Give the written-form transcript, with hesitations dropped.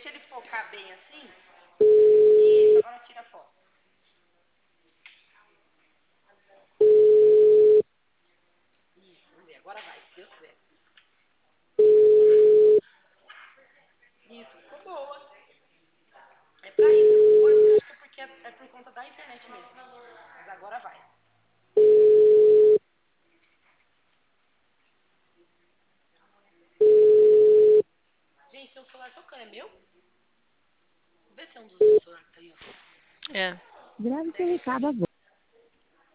deixa ele focar bem assim. Isso, agora tira a foto. Isso, vamos ver, agora vai, se Deus quiser. Isso, ficou boa. É pra isso. Eu acho que é porque é por conta da internet mesmo. Mas agora vai. Gente, tem um celular tocando, é meu? Vê se é um dos meus celulares que tá aí, ó. É. Grave seu recado agora.